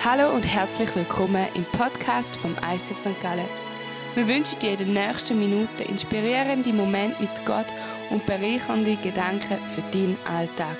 Hallo und herzlich willkommen im Podcast vom ICF St. Gallen. Wir wünschen dir in den nächsten Minuten inspirierende Momente mit Gott und bereichernde Gedanken für deinen Alltag.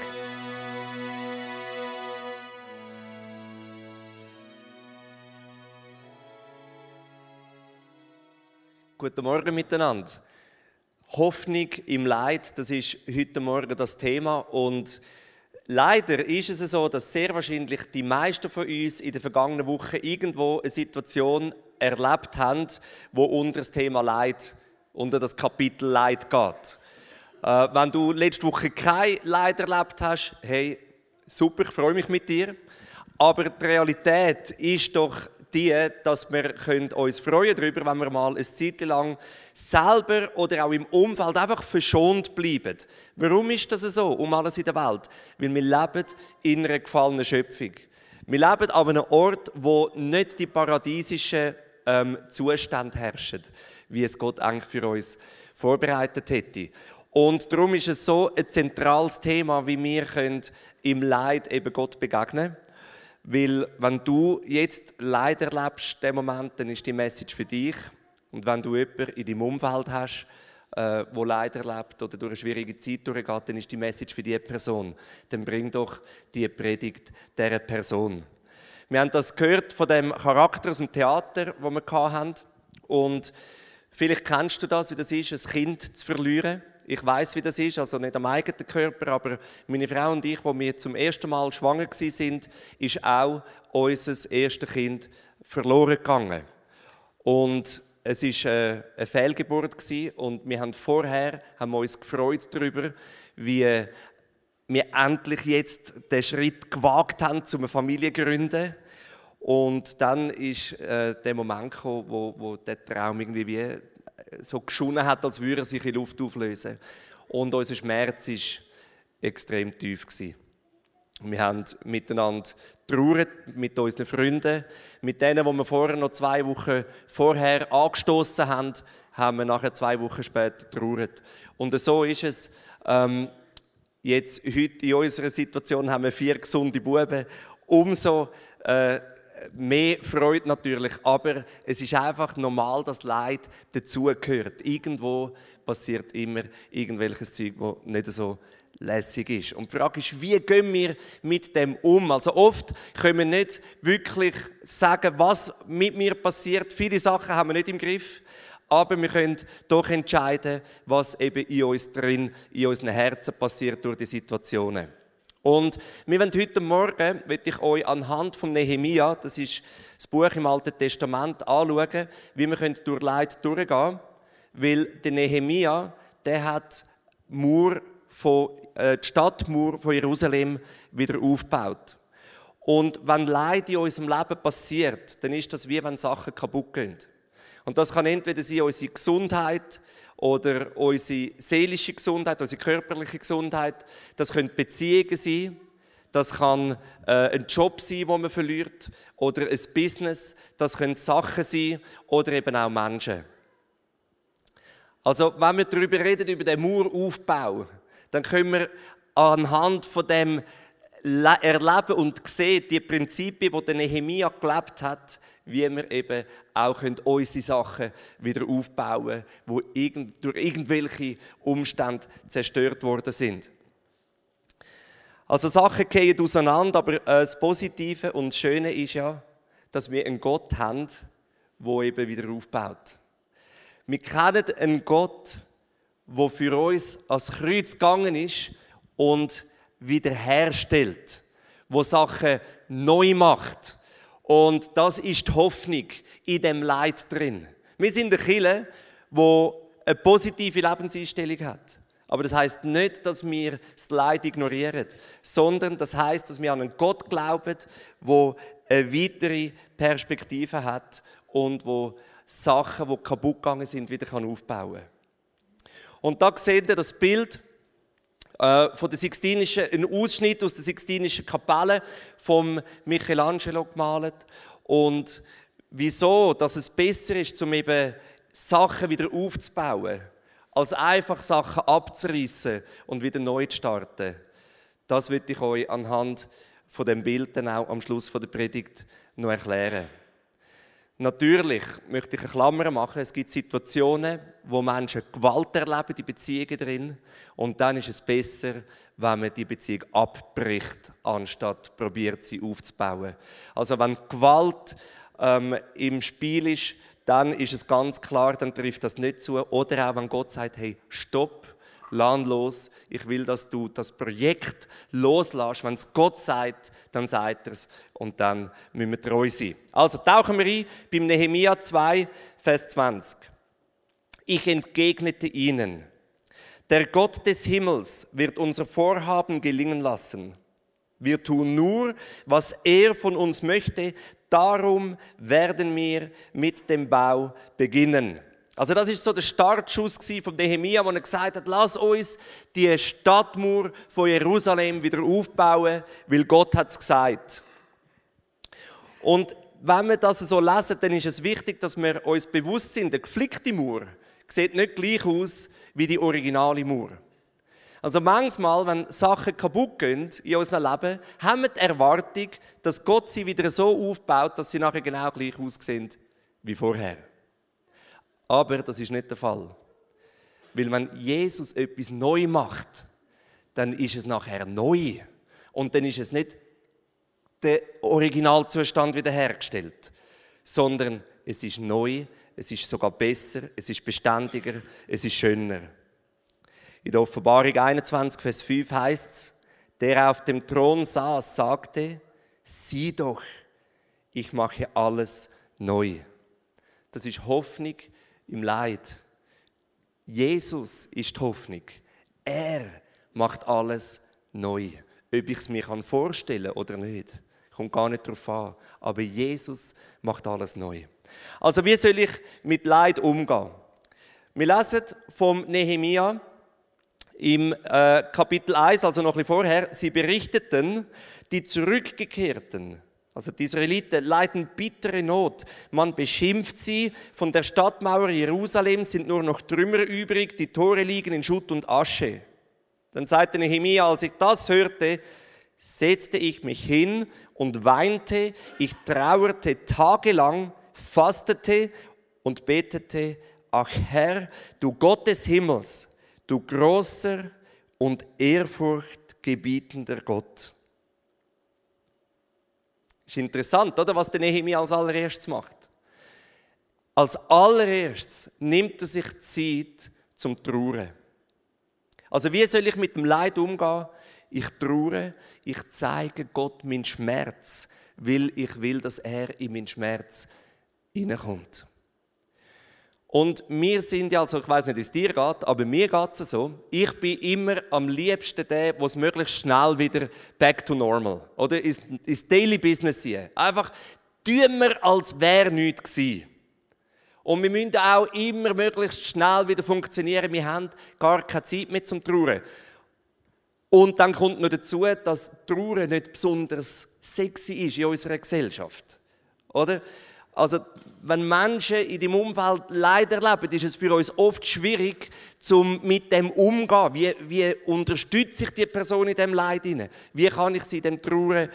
Guten Morgen miteinander. Hoffnung im Leid, das ist heute Morgen das Thema. Und leider ist es so, dass sehr wahrscheinlich die meisten von uns in der vergangenen Woche irgendwo eine Situation erlebt haben, wo unter das Thema Leid, unter das Kapitel Leid geht. Wenn du letzte Woche kein Leid erlebt hast, hey, super, ich freue mich mit dir. Aber die Realität ist doch die, dass wir uns freuen darüber, wenn wir mal eine Zeit lang selber oder auch im Umfeld einfach verschont bleiben. Warum ist das so, um alles in der Welt? Weil wir leben in einer gefallenen Schöpfung. Wir leben an einem Ort, wo nicht die paradiesischen Zustände herrschen, wie es Gott eigentlich für uns vorbereitet hätte. Und darum ist es so ein zentrales Thema, wie wir im Leid eben Gott begegnen können. Weil wenn du jetzt Leid erlebst, in dem Moment, dann ist die Message für dich. Und wenn du jemanden in deinem Umfeld hast, der Leid erlebt oder durch eine schwierige Zeit durchgeht, dann ist die Message für diese Person. Dann bring doch die Predigt dieser Person. Wir haben das gehört von dem Charakter aus dem Theater, das wir hatten. Und vielleicht kennst du das, wie das ist, ein Kind zu verlieren. Ich weiss, wie das ist, also nicht am eigenen Körper, aber meine Frau und ich, als wir zum ersten Mal schwanger waren, ist auch unser erstes Kind verloren gegangen. Und es war eine Fehlgeburt und wir haben uns gefreut darüber, wie wir endlich jetzt den Schritt gewagt haben, zu einer Familie zu gründen. Und dann ist der Moment gekommen, wo der Traum irgendwie wie so geschunden hat, als würde er sich in Luft auflösen. Und unser Schmerz war extrem tief. Wir haben miteinander getrauert, mit unseren Freunden. Mit denen, die wir vorher noch 2 Wochen vorher angestoßen haben, haben wir nachher 2 Wochen später getrauert. Und so ist es. Jetzt, heute in unserer Situation haben wir 4 gesunde Buben. Umso mehr Freude natürlich, aber es ist einfach normal, dass Leid dazugehört. Irgendwo passiert immer irgendwelches Zeug, das nicht so lässig ist. Und die Frage ist, wie gehen wir mit dem um? Also oft können wir nicht wirklich sagen, was mit mir passiert. Viele Sachen haben wir nicht im Griff, aber wir können doch entscheiden, was eben in uns drin, in unseren Herzen passiert durch die Situationen. Und wir wollen heute Morgen, möchte ich euch anhand von Nehemia, das ist das Buch im Alten Testament, anschauen, wie wir durch Leid durchgehen können. Weil der Nehemia, der hat die Stadtmauer von Jerusalem wieder aufgebaut. Und wenn Leid in unserem Leben passiert, dann ist das wie wenn Sachen kaputt gehen. Und das kann entweder sein unsere Gesundheit, oder unsere seelische Gesundheit, unsere körperliche Gesundheit. Das können Beziehungen sein, das kann ein Job sein, den man verliert, oder ein Business, das können Sachen sein oder eben auch Menschen. Also wenn wir darüber reden, über den Maueraufbau, dann können wir anhand von dem erleben und sehen, die Prinzipien, die der Nehemia gelebt hat, wie wir eben auch unsere Sachen wieder aufbauen können, die durch irgendwelche Umstände zerstört worden sind. Also Sachen gehen auseinander, aber das Positive und das Schöne ist ja, dass wir einen Gott haben, der eben wieder aufbaut. Wir kennen einen Gott, der für uns ans Kreuz gegangen ist und wiederherstellt, der Sachen neu macht. Und das ist die Hoffnung in dem Leid drin. Wir sind eine Kirche, die eine positive Lebenseinstellung hat. Aber das heisst nicht, dass wir das Leid ignorieren, sondern das heisst, dass wir an einen Gott glauben, der eine weitere Perspektive hat und wo Sachen, die kaputt gegangen sind, wieder aufbauen kann. Und da seht ihr das Bild von der Sixtinischen, ein Ausschnitt aus der Sixtinischen Kapelle von Michelangelo gemalt. Und wieso, dass es besser ist, um eben Sachen wieder aufzubauen, als einfach Sachen abzureißen und wieder neu zu starten. Das will ich euch anhand von dem Bild dann auch am Schluss der Predigt noch erklären. Natürlich möchte ich eine Klammer machen. Es gibt Situationen, wo Menschen Gewalt erleben, die Beziehungen drin. Und dann ist es besser, wenn man die Beziehung abbricht, anstatt probiert, sie aufzubauen. Also wenn Gewalt im Spiel ist, dann ist es ganz klar, dann trifft das nicht zu. Oder auch wenn Gott sagt, hey, stopp, lass los, ich will, dass du das Projekt loslässt. Wenn es Gott sagt, dann sagt er es und dann müssen wir treu sein. Also tauchen wir ein beim Nehemia 2, Vers 20. Ich entgegnete ihnen, der Gott des Himmels wird unser Vorhaben gelingen lassen. Wir tun nur, was er von uns möchte, darum werden wir mit dem Bau beginnen. Also das ist so der Startschuss von Nehemia, wo er gesagt hat, lass uns die Stadtmauer von Jerusalem wieder aufbauen, weil Gott hat es gesagt. Und wenn wir das so lesen, dann ist es wichtig, dass wir uns bewusst sind, der geflickte Mauer sieht nicht gleich aus wie die originale Mauer. Also manchmal, wenn Sachen kaputt gehen in unserem Leben, haben wir die Erwartung, dass Gott sie wieder so aufbaut, dass sie nachher genau gleich aussehen wie vorher. Aber das ist nicht der Fall. Weil wenn Jesus etwas neu macht, dann ist es nachher neu. Und dann ist es nicht der Originalzustand wiederhergestellt, sondern es ist neu, es ist sogar besser, es ist beständiger, es ist schöner. In der Offenbarung 21, Vers 5 heißt es, der auf dem Thron saß, sagte, sieh doch, ich mache alles neu. Das ist Hoffnung im Leid. Jesus ist die Hoffnung. Er macht alles neu. Ob ich es mir vorstellen kann oder nicht, kommt gar nicht darauf an. Aber Jesus macht alles neu. Also wie soll ich mit Leid umgehen? Wir lesen vom Nehemia im Kapitel 1, also noch ein bisschen vorher, sie berichteten, die Zurückgekehrten, also die Israeliten, leiden bittere Not. Man beschimpft sie, von der Stadtmauer Jerusalem sind nur noch Trümmer übrig, die Tore liegen in Schutt und Asche. Dann sagte Nehemia, als ich das hörte, setzte ich mich hin und weinte, ich trauerte tagelang, fastete und betete, ach Herr, du Gott des Himmels, du großer und ehrfurchtgebietender Gott. Ist interessant, oder, was der Nehemia als allererstes macht. Als allererstes nimmt er sich Zeit zum Trauern. Also wie soll ich mit dem Leid umgehen? Ich traure, ich zeige Gott meinen Schmerz, weil ich will, dass er in meinen Schmerz hineinkommt. Und wir sind ja, also ich weiss nicht, wie es dir geht, aber mir geht es so, ich bin immer am liebsten der, der es möglichst schnell wieder back to normal, oder ins Daily Business hier. Einfach tun wir, als wäre nichts gewesen. Und wir müssen auch immer möglichst schnell wieder funktionieren, wir haben gar keine Zeit mehr zum Trauern. Und dann kommt noch dazu, dass Trauern nicht besonders sexy ist in unserer Gesellschaft, oder? Also, wenn Menschen in deinem Umfeld Leid erleben, ist es für uns oft schwierig, mit dem umzugehen. Wie unterstütze ich die Person in diesem Leid? Wie kann ich sie in dem Trauer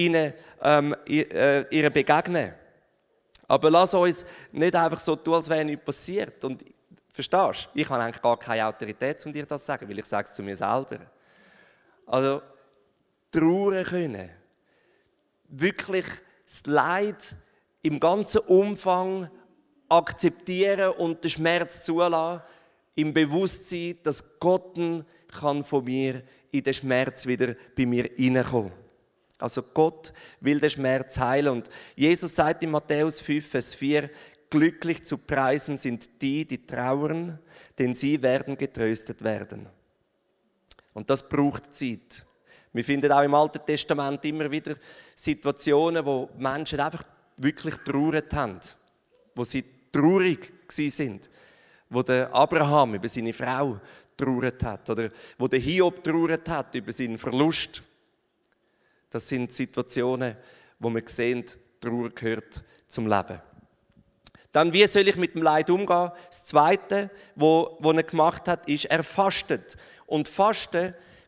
ihr begegnen? Aber lass uns nicht einfach so tun, als wäre nichts passiert. Und verstehst du? Ich habe eigentlich gar keine Autorität, um dir das zu sagen, weil ich sage es zu mir selber. Also, trauern können. Wirklich das Leid im ganzen Umfang akzeptieren und den Schmerz zulassen, im Bewusstsein, dass Gott kann von mir in den Schmerz wieder bei mir hineinkommen. Also Gott will den Schmerz heilen. Und Jesus sagt in Matthäus 5, Vers 4, glücklich zu preisen sind die, die trauern, denn sie werden getröstet werden. Und das braucht Zeit. Wir finden auch im Alten Testament immer wieder Situationen, wo Menschen einfach wirklich traurig haben, wo sie traurig sind, wo der Abraham über seine Frau traurig hat oder wo der Hiob traurig hat über seinen Verlust. Das sind Situationen, wo wir sehen, Trauer gehört zum Leben. Dann, wie soll ich mit dem Leid umgehen? Das Zweite, was er gemacht hat, ist, er fastet. Und Fasten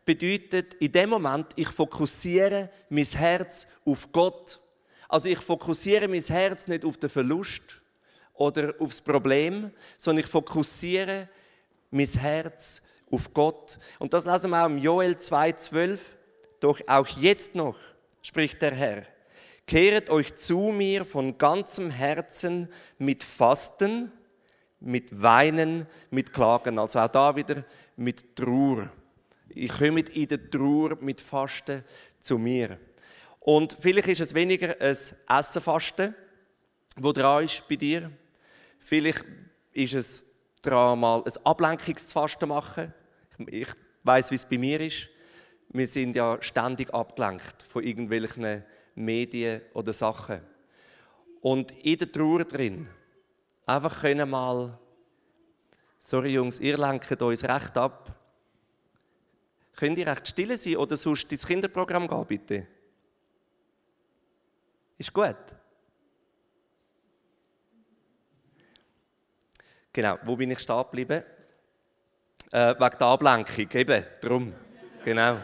bedeutet in dem Moment, ich fokussiere mein Herz auf Gott. Also ich fokussiere mein Herz nicht auf den Verlust oder auf das Problem, sondern ich fokussiere mein Herz auf Gott. Und das lesen wir auch im Joel 2,12. Doch auch jetzt noch, spricht der Herr, kehret euch zu mir von ganzem Herzen mit Fasten, mit Weinen, mit Klagen. Also auch da wieder mit Trauer. Ich komme in der Trauer mit Fasten zu mir. Und vielleicht ist es weniger ein Essenfasten, das dran ist bei dir. Vielleicht ist es daran, mal ein Ablenkungsfasten machen. Ich weiss, wie es bei mir ist. Wir sind ja ständig abgelenkt von irgendwelchen Medien oder Sachen. Und in der Trauer drin, einfach können mal, sorry Jungs, ihr lenkt uns recht ab. Könnt ihr recht still sein oder sonst ins Kinderprogramm gehen, bitte? Ist gut? Genau, wo bin ich stehen geblieben? Wegen der Ablenkung, eben, darum. Genau.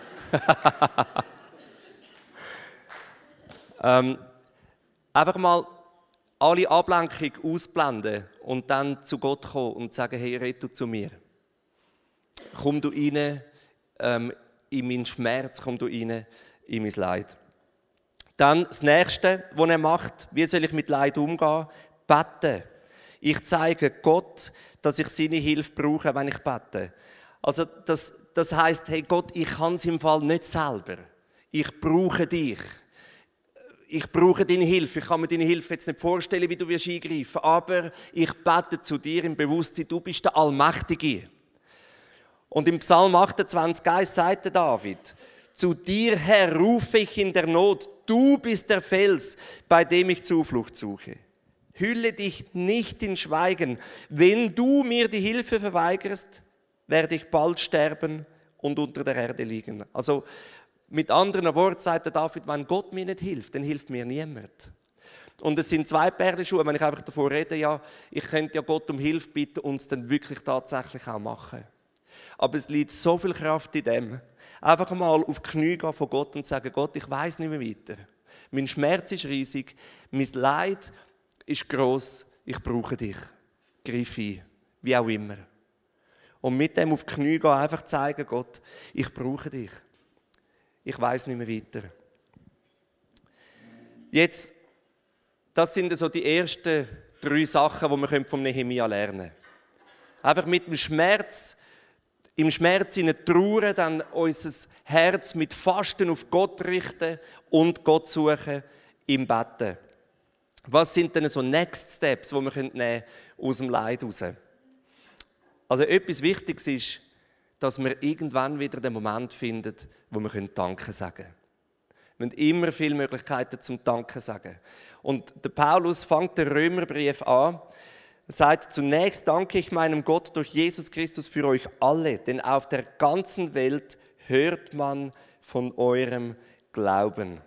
Einfach mal alle Ablenkung ausblenden und dann zu Gott kommen und sagen, hey, red du zu mir. Komm du rein in meinen Schmerz, komm du rein in mein Leid. Dann das Nächste, was er macht, wie soll ich mit Leid umgehen? Beten. Ich zeige Gott, dass ich seine Hilfe brauche, wenn ich bete. Also das heisst, hey Gott, ich kann es im Fall nicht selber. Ich brauche dich. Ich brauche deine Hilfe. Ich kann mir deine Hilfe jetzt nicht vorstellen, wie du eingreifen wirst. Aber ich bete zu dir im Bewusstsein, du bist der Allmächtige. Und im Psalm 28,1 sagt David, zu dir, Herr, rufe ich in der Not. Du bist der Fels, bei dem ich Zuflucht suche. Hülle dich nicht in Schweigen. Wenn du mir die Hilfe verweigerst, werde ich bald sterben und unter der Erde liegen. Also mit anderen Worten sagt der David, wenn Gott mir nicht hilft, dann hilft mir niemand. Und es sind zwei Perlenschuhe, wenn ich einfach davon rede, ja, ich könnte ja Gott um Hilfe bitten und es dann wirklich tatsächlich auch machen. Aber es liegt so viel Kraft in dem, einfach mal auf die Knie gehen von Gott und sagen, Gott, ich weiss nicht mehr weiter. Mein Schmerz ist riesig, mein Leid ist gross, ich brauche dich. Greif ein, wie auch immer. Und mit dem auf die Knie gehen, einfach zeigen, Gott, ich brauche dich. Ich weiss nicht mehr weiter. Jetzt, das sind so die ersten 3 Sachen, die wir vom Nehemia lernen können. Einfach mit dem Schmerz, im Schmerz in der Trauer, dann unser Herz mit Fasten auf Gott richten und Gott suchen im Betten. Was sind denn so Next Steps, die wir nehmen aus dem Leid heraus? Also etwas Wichtiges ist, dass wir irgendwann wieder den Moment finden, wo wir Danke sagen können. Wir haben immer viele Möglichkeiten zum Danke sagen. Und der Paulus fängt den Römerbrief an. Er sagt, zunächst danke ich meinem Gott durch Jesus Christus für euch alle, denn auf der ganzen Welt hört man von eurem Glauben.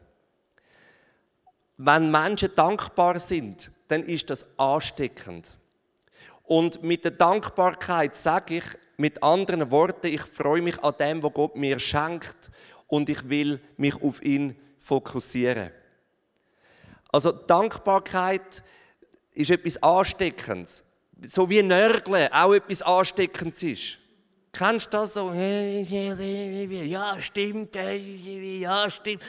Wenn Menschen dankbar sind, dann ist das ansteckend. Und mit der Dankbarkeit sage ich mit anderen Worten, ich freue mich an dem, was Gott mir schenkt und ich will mich auf ihn fokussieren. Also Dankbarkeit ist etwas Ansteckendes. So wie Nörgeln auch etwas Ansteckendes ist. Kennst du das so? Ja, stimmt, ja, stimmt.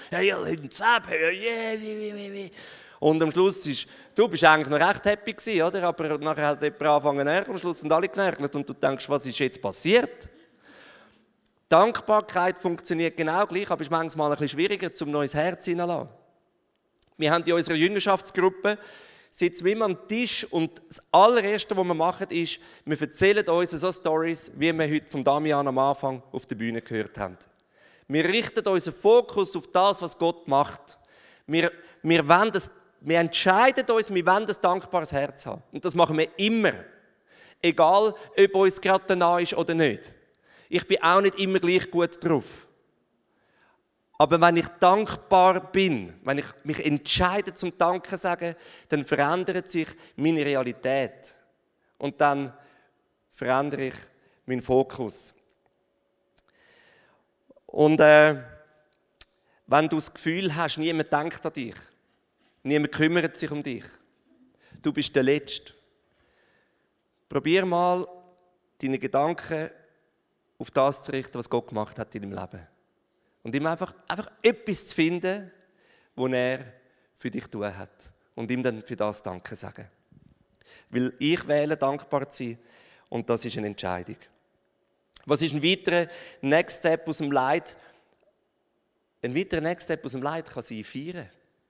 Und am Schluss ist, du bist eigentlich noch recht happy gewesen, oder? Aber nachher hat jemand angefangen zu nörgeln, am Schluss sind alle genörgelt und du denkst, was ist jetzt passiert? Dankbarkeit funktioniert genau gleich, aber ist manchmal ein bisschen schwieriger, um neues Herz hineinzulassen. Wir haben in unserer Jüngerschaftsgruppe, sitzen wir immer am Tisch und das allererste, was wir machen, ist, wir erzählen uns so Storys, wie wir heute von Damian am Anfang auf der Bühne gehört haben. Wir richten unseren Fokus auf das, was Gott macht. Wir entscheiden uns, wir wollen ein dankbares Herz haben. Und das machen wir immer. Egal, ob uns gerade nah ist oder nicht. Ich bin auch nicht immer gleich gut drauf. Aber wenn ich dankbar bin, wenn ich mich entscheide zum Danken zu sagen, dann verändert sich meine Realität. Und dann verändere ich meinen Fokus. Und wenn du das Gefühl hast, niemand denkt an dich, niemand kümmert sich um dich, du bist der Letzte, probier mal, deine Gedanken auf das zu richten, was Gott gemacht hat in deinem Leben. Und ihm einfach etwas zu finden, was er für dich tun hat. Und ihm dann für das Danke sagen. Weil ich wähle, dankbar zu sein. Und das ist eine Entscheidung. Was ist ein weiterer Next Step aus dem Leid? Ein weiterer Next Step aus dem Leid kann sein, feiern.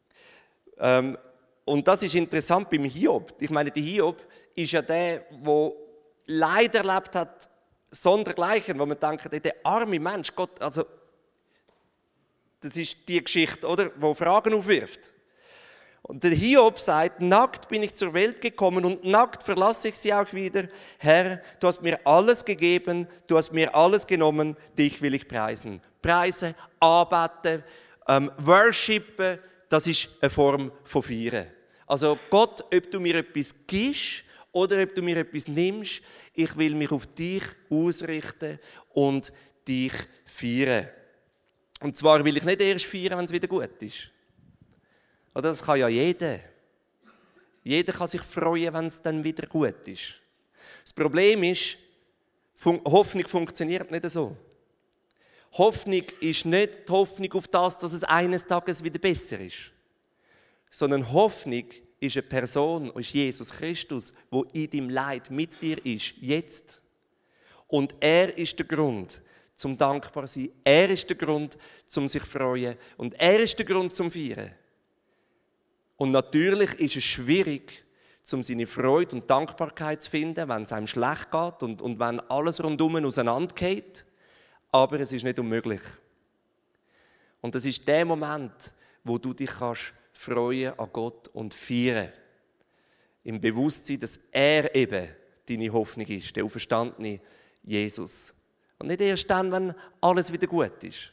Und das ist interessant beim Hiob. Ich meine, der Hiob ist ja der, der Leid erlebt hat, sondergleichen, wo man denkt, der arme Mensch, Gott, also das ist die Geschichte, oder, wo Fragen aufwirft. Und der Hiob sagt, nackt bin ich zur Welt gekommen und nackt verlasse ich sie auch wieder. Herr, du hast mir alles gegeben, du hast mir alles genommen, dich will ich preisen. Preisen, anbeten, worshipen, das ist eine Form von Feiern. Also Gott, ob du mir etwas gibst oder ob du mir etwas nimmst, ich will mich auf dich ausrichten und dich feiern. Und zwar will ich nicht erst feiern, wenn es wieder gut ist. Oder das kann ja jeder. Jeder kann sich freuen, wenn es dann wieder gut ist. Das Problem ist, Hoffnung funktioniert nicht so. Hoffnung ist nicht die Hoffnung auf das, dass es eines Tages wieder besser ist. Sondern Hoffnung ist eine Person, ist Jesus Christus, der in deinem Leid mit dir ist, jetzt. Und er ist der Grund, zum dankbar zu sein. Er ist der Grund, zum sich freuen. Und er ist der Grund, zum feiern. Und natürlich ist es schwierig, um seine Freude und Dankbarkeit zu finden, wenn es einem schlecht geht und wenn alles rundum auseinandergeht. Aber es ist nicht unmöglich. Und das ist der Moment, wo du dich kannst freuen an Gott und feiern. Im Bewusstsein, dass er eben deine Hoffnung ist, der auferstandene Jesus. Und nicht erst dann, wenn alles wieder gut ist.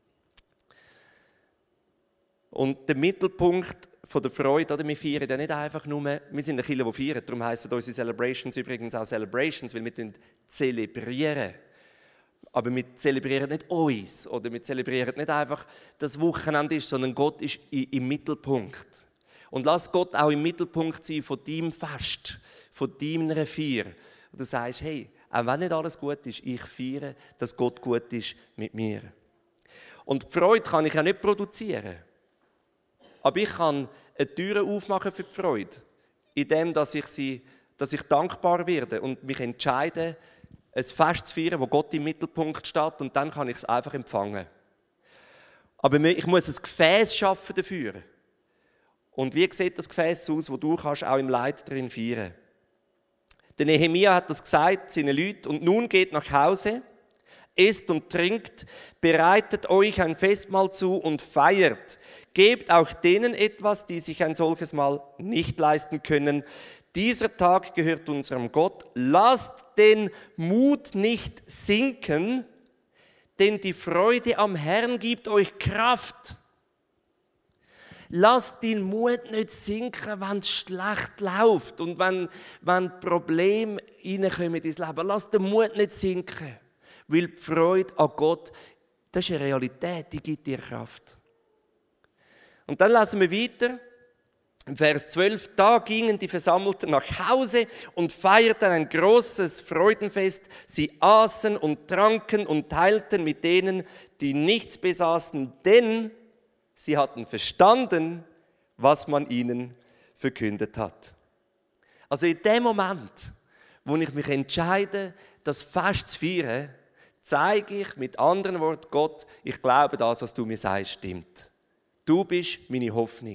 Und der Mittelpunkt von der Freude, oder? Wir feiern ja nicht einfach nur, wir sind eine Kirche, die feiern, darum heissen unsere Celebrations übrigens auch Celebrations, weil wir zelebrieren. Aber wir zelebrieren nicht uns, oder wir zelebrieren nicht einfach, das Wochenende ist, sondern Gott ist im Mittelpunkt. Und lass Gott auch im Mittelpunkt sein von deinem Fest, von deiner Feier. Und du sagst, hey, auch wenn nicht alles gut ist, ich feiere, dass Gott gut ist mit mir. Und die Freude kann ich ja nicht produzieren. Aber ich kann eine Tür aufmachen für die Freude, indem dass ich dankbar werde und mich entscheide, ein Fest zu feiern, wo Gott im Mittelpunkt steht, und dann kann ich es einfach empfangen. Aber ich muss ein Gefäß schaffen dafür. Und wie sieht das Gefäß aus, wo du kannst auch im Leid drin feiern? Der Nehemia hat das gesagt, seinen Leuten, und nun geht nach Hause, esst und trinkt, bereitet euch ein Festmahl zu und feiert. Gebt auch denen etwas, die sich ein solches Mahl nicht leisten können. Dieser Tag gehört unserem Gott. Lasst den Mut nicht sinken, denn die Freude am Herrn gibt euch Kraft. Lasst den Mut nicht sinken, wenn es schlecht läuft und wenn Probleme reinkommen ins Leben. Lasst den Mut nicht sinken, weil die Freude an Gott, das ist eine Realität, die gibt dir Kraft. Und dann lesen wir weiter, im Vers 12, da gingen die Versammelten nach Hause und feierten ein großes Freudenfest. Sie aßen und tranken und teilten mit denen, die nichts besaßen, denn sie hatten verstanden, was man ihnen verkündet hat. Also in dem Moment, wo ich mich entscheide, das Fest zu feiern, zeige ich mit anderen Worten Gott, ich glaube, das, was du mir sagst, stimmt. Du bist meine Hoffnung.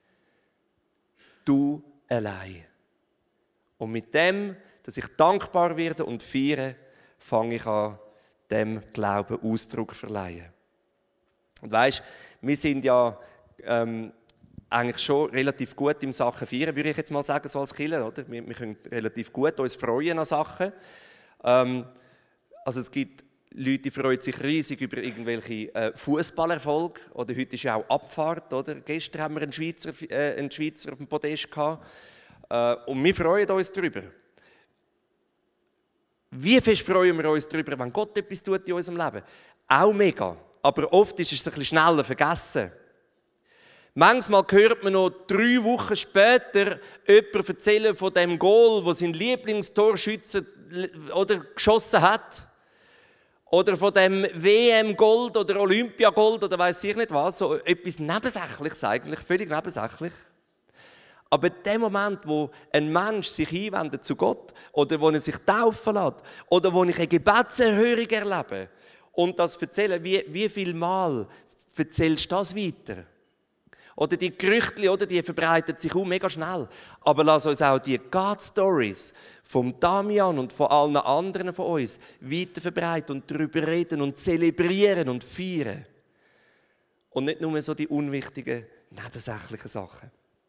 Du allein. Und mit dem, dass ich dankbar werde und feiere, fange ich an, dem Glauben Ausdruck zu verleihen. Und weisst, wir sind ja eigentlich schon relativ gut in Sachen feiern, würde ich jetzt mal sagen, so als Kirche, oder? Wir können relativ gut uns freuen an Sachen. Also es gibt Leute, die freuen sich riesig über irgendwelche Fußballerfolge. Oder heute ist ja auch Abfahrt. Oder? Gestern haben wir einen Schweizer auf dem Podest gehabt. Und wir freuen uns darüber. Wie fest freuen wir uns darüber, wenn Gott etwas tut in unserem Leben? Auch mega. aber oft ist es ein bisschen schneller vergessen. Manchmal hört man noch 3 Wochen später jemanden erzählen von dem Goal, wo sein Lieblingstorschütze oder geschossen hat. Oder von dem WM-Gold oder Olympia-Gold oder weiss ich nicht was. So etwas Nebensächliches eigentlich, völlig nebensächlich. Aber in dem Moment, wo ein Mensch sich einwendet zu Gott oder wo er sich taufen lässt oder wo ich eine Gebetserhörung erlebe und das erzähle, wie viel Mal erzählst du das weiter? Oder die Gerüchte, oder, die verbreiten sich mega schnell. Aber lass uns auch die God-Stories vom Damian und von allen anderen von uns weiter verbreiten und darüber reden und zelebrieren und feiern. Und nicht nur so die unwichtigen, nebensächlichen Sachen.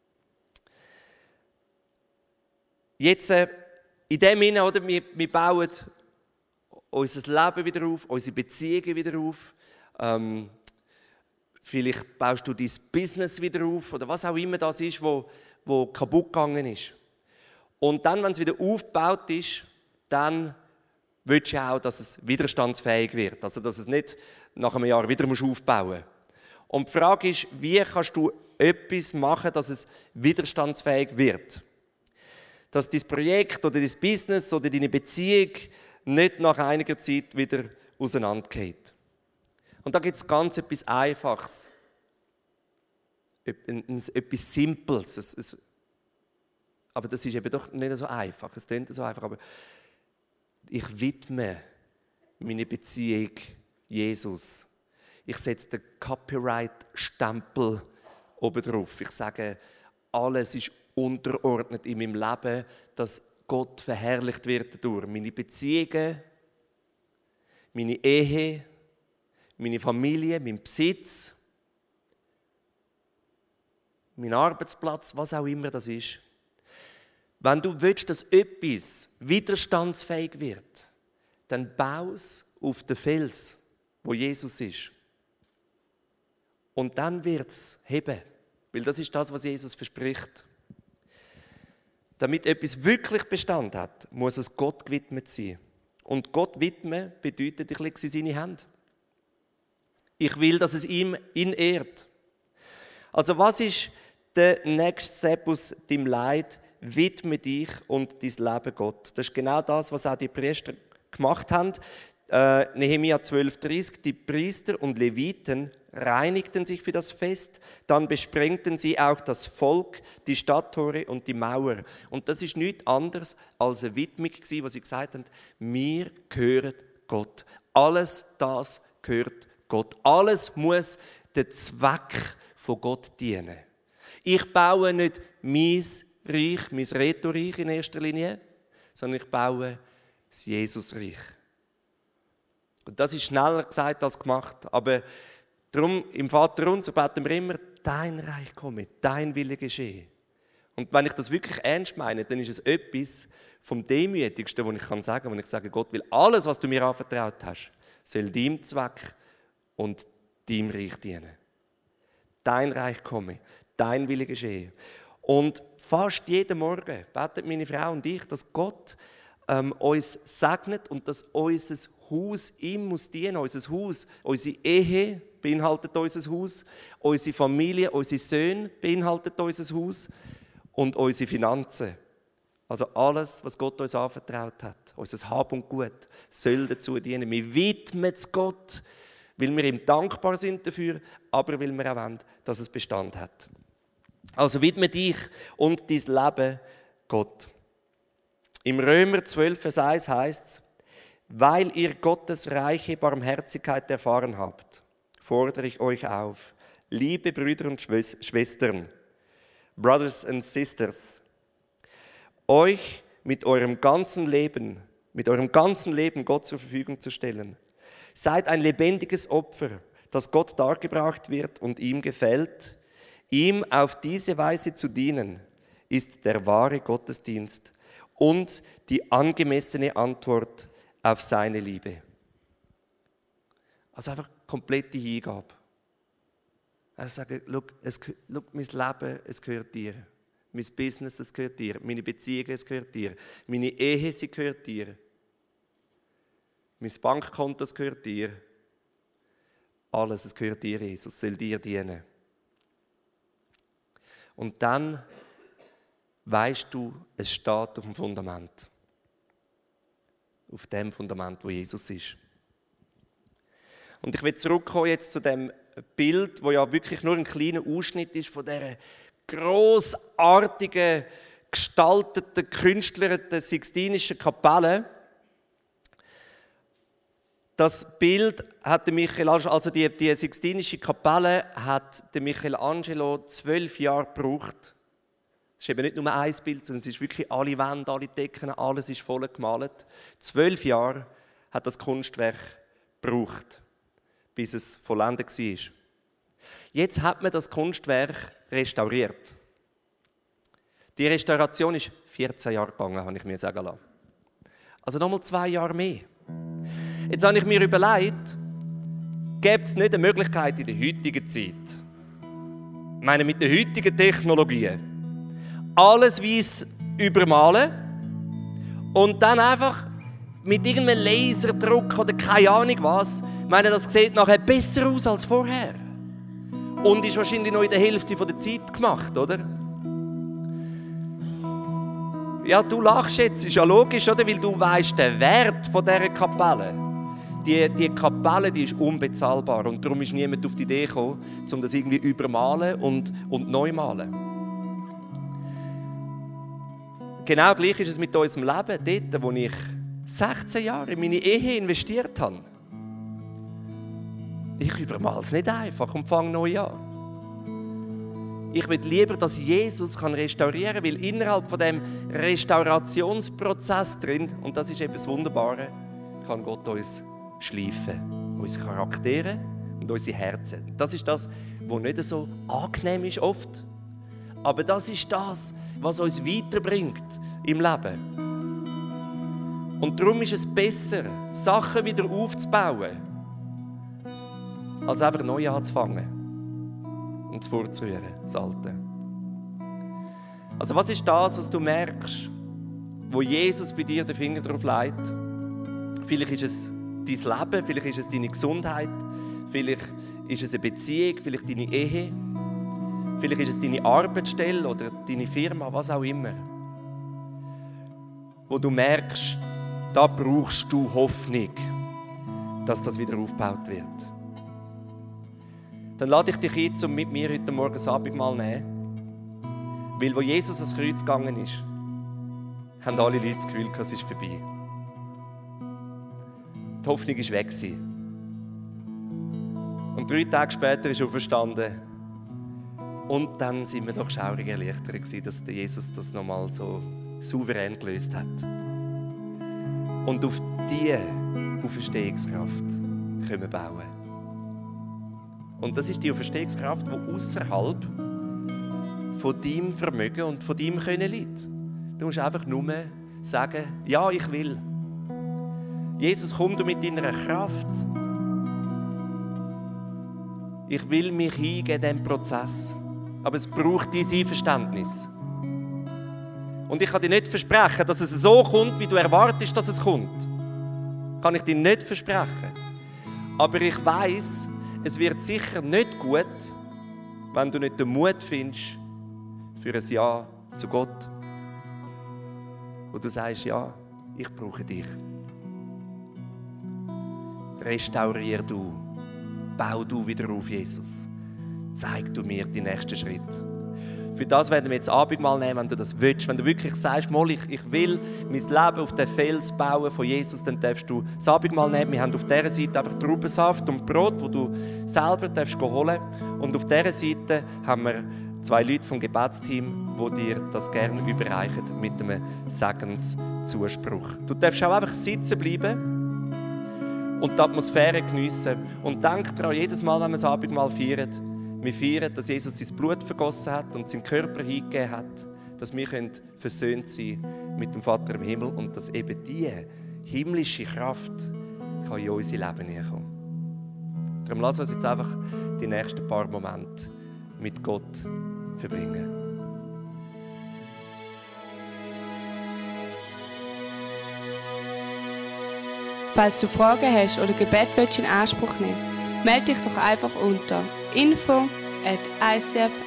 Jetzt, in dem Sinne, oder, wir bauen unser Leben wieder auf, unsere Beziehungen wieder auf. Vielleicht baust du dein Business wieder auf oder was auch immer das ist, wo kaputt gegangen ist. Und dann, wenn es wieder aufgebaut ist, dann willst du auch, dass es widerstandsfähig wird. Also, dass es nicht nach einem Jahr wieder aufbauen musst. Und die Frage ist, wie kannst du etwas machen, dass es widerstandsfähig wird? Dass dein Projekt oder dein Business oder deine Beziehung nicht nach einiger Zeit wieder auseinandergeht. Und da gibt es ganz etwas Einfaches, etwas Simples. Aber das ist eben doch nicht so einfach. Es klingt so einfach, aber ich widme meine Beziehung Jesus. Ich setze den Copyright-Stempel oben drauf. Ich sage, alles ist unterordnet in meinem Leben, dass Gott verherrlicht wird dadurch. Meine Beziehungen, meine Ehe, meine Familie, mein Besitz, mein Arbeitsplatz, was auch immer das ist. Wenn du willst, dass etwas widerstandsfähig wird, dann bau es auf den Fels, wo Jesus ist. Und dann wird es heben, weil das ist das, was Jesus verspricht. Damit etwas wirklich Bestand hat, muss es Gott gewidmet sein. Und Gott widmen bedeutet, ich lege es in seine Hände. Ich will, dass es ihn ehrt. Also was ist der nächste Step aus deinem Leid? Widme dich und dein Leben Gott. Das ist genau das, was auch die Priester gemacht haben. Nehemia 12,30, die Priester und Leviten reinigten sich für das Fest, dann besprengten sie auch das Volk, die Stadttore und die Mauer. Und das ist nichts anderes als eine Widmung gewesen, was sie gesagt haben, mir gehört Gott. Alles das gehört Gott. Alles muss dem Zweck von Gott dienen. Ich baue nicht mein Reich, mein Reto-Reich in erster Linie, sondern ich baue das Jesus-Reich. Und das ist schneller gesagt als gemacht. Aber darum, im Vaterunser beten wir immer, dein Reich komme, dein Wille geschehe. Und wenn ich das wirklich ernst meine, dann ist es etwas vom Demütigsten, was ich sagen kann, wenn ich sage, Gott will alles, was du mir anvertraut hast, soll deinem Zweck und deinem Reich dienen. Dein Reich komme, dein Wille geschehe. Und fast jeden Morgen beten meine Frau und ich, dass Gott uns segnet und dass unser Haus ihm muss dienen, unser Haus, unsere Ehe beinhaltet unser Haus, unsere Familie, unsere Söhne beinhaltet unser Haus und unsere Finanzen. Also alles, was Gott uns anvertraut hat, unser Hab und Gut, soll dazu dienen. Wir widmen es Gott, weil wir ihm dankbar sind dafür, aber weil wir auch wollen, dass es Bestand hat. Also widme dich und dein Leben Gott. Im Römer 12, Vers 1 heißt es, weil ihr Gottes reiche Barmherzigkeit erfahren habt, fordere ich euch auf, liebe Brüder und Schwestern, Brothers and Sisters, euch mit eurem ganzen Leben Gott zur Verfügung zu stellen. Seid ein lebendiges Opfer, das Gott dargebracht wird und ihm gefällt. Ihm auf diese Weise zu dienen, ist der wahre Gottesdienst und die angemessene Antwort auf seine Liebe. Also einfach komplette Hingabe. Also sagen, schau, mein Leben, es gehört dir. Mein Business, es gehört dir. Meine Beziehungen, es gehört dir. Meine Ehe, sie gehört dir. Mein Bankkonto, es gehört dir. alles, es gehört dir, Jesus, es soll dir dienen. Und dann weisst du, es steht auf dem Fundament. Auf dem Fundament, wo Jesus ist. Und ich will zurückkommen jetzt zu dem Bild, wo ja wirklich nur ein kleiner Ausschnitt ist von dieser grossartigen, gestalteten, künstlerischen Sixtinischen Kapelle. Das Bild hat Michelangelo, also die Sixtinische Kapelle hat der Michelangelo 12 Jahre gebraucht. Es ist eben nicht nur ein Bild, sondern es ist wirklich alle Wände, alle Decken, alles ist voll gemalt. 12 Jahre hat das Kunstwerk gebraucht, bis es vollendet war. Jetzt hat man das Kunstwerk restauriert. Die Restauration ist 14 Jahre gegangen, habe ich mir sagen lassen. Also nochmal 2 Jahre mehr. Jetzt habe ich mir überlegt, gäbe es nicht eine Möglichkeit in der heutigen Zeit, ich meine mit der heutigen Technologie, alles weiss übermalen und dann einfach mit irgendeinem Laserdruck oder keine Ahnung was, ich meine, das sieht nachher besser aus als vorher. Und ist wahrscheinlich noch in der Hälfte der Zeit gemacht, oder? Ja, du lachst jetzt, ist ja logisch, oder? Weil du weisst den Wert von dieser Kapelle. Die Kapelle, die ist unbezahlbar und darum ist niemand auf die Idee gekommen, um das irgendwie übermalen und neu malen. Genau gleich ist es mit unserem Leben, dort, wo ich 16 Jahre in meine Ehe investiert habe. Ich übermale es nicht einfach und fange neu an. Ich will lieber, dass Jesus restaurieren kann, weil innerhalb von dem Restaurationsprozess drin, und das ist eben das Wunderbare, kann Gott uns schleifen. Unsere Charaktere und unsere Herzen. Das ist das, was nicht so angenehm ist oft. Aber das ist das, was uns weiterbringt im Leben. Und darum ist es besser, Sachen wieder aufzubauen, als einfach neu anzufangen und vorzurühren, das Alte. Also was ist das, was du merkst, wo Jesus bei dir den Finger drauf legt? Vielleicht ist es dein Leben, vielleicht ist es deine Gesundheit, vielleicht ist es eine Beziehung, vielleicht deine Ehe, vielleicht ist es deine Arbeitsstelle oder deine Firma, was auch immer. Wo du merkst, da brauchst du Hoffnung, dass das wieder aufgebaut wird. Dann lade ich dich ein, um mit mir heute Morgen das Abendmahl zu nehmen. Weil, wo Jesus ans Kreuz gegangen ist, haben alle Leute das Gefühl, es ist vorbei. Die Hoffnung war weg. Und 3 Tage später ist er auferstanden. Und dann sind wir doch schaurig erleichtert, dass Jesus das nochmal so souverän gelöst hat. Und auf diese Auferstehungskraft können wir bauen. Und das ist die Auferstehungskraft, die außerhalb von deinem Vermögen und von deinem Können liegt. Du musst einfach nur sagen, ja, ich will. Jesus, komm du mit deiner Kraft. Ich will mich hingeben in diesem Prozess. Aber es braucht dein Einverständnis. Und ich kann dir nicht versprechen, dass es so kommt, wie du erwartest, dass es kommt. Kann ich dir nicht versprechen. Aber ich weiss, es wird sicher nicht gut, wenn du nicht den Mut findest für ein Ja zu Gott. Wo du sagst, ja, ich brauche dich. Restaurier du. Bau du wieder auf, Jesus. Zeig du mir die nächsten Schritte. Für das werden wir jetzt Abendmahl nehmen, wenn du das willst. Wenn du wirklich sagst, ich will mein Leben auf den Fels bauen von Jesus, dann darfst du das Abendmahl nehmen. Wir haben auf dieser Seite einfach Traubensaft und Brot, das du selber holen darfst. Und auf dieser Seite haben wir 2 Leute vom Gebetsteam, die dir das gerne überreichen mit einem Segenszuspruch. Du darfst auch einfach sitzen bleiben und die Atmosphäre geniessen. Und denk daran, jedes Mal, wenn wir das Abendmahl feiern, wir feiern, dass Jesus sein Blut vergossen hat und seinen Körper hingegeben hat, dass wir versöhnt sein können mit dem Vater im Himmel und dass eben diese himmlische Kraft kann in unser Leben hineinkommen. Darum lass uns jetzt einfach die nächsten paar Momente mit Gott verbringen. Falls du Fragen hast oder Gebet willst in Anspruch nehmen, Melde dich doch einfach unter info@icf-sg.ch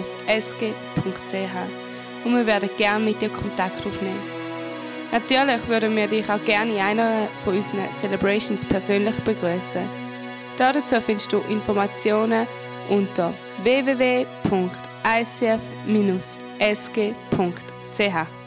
und wir werden gerne mit dir Kontakt aufnehmen. Natürlich würden wir dich auch gerne in einer von unseren Celebrations persönlich begrüßen. Dazu findest du Informationen unter www.icf-sg.ch.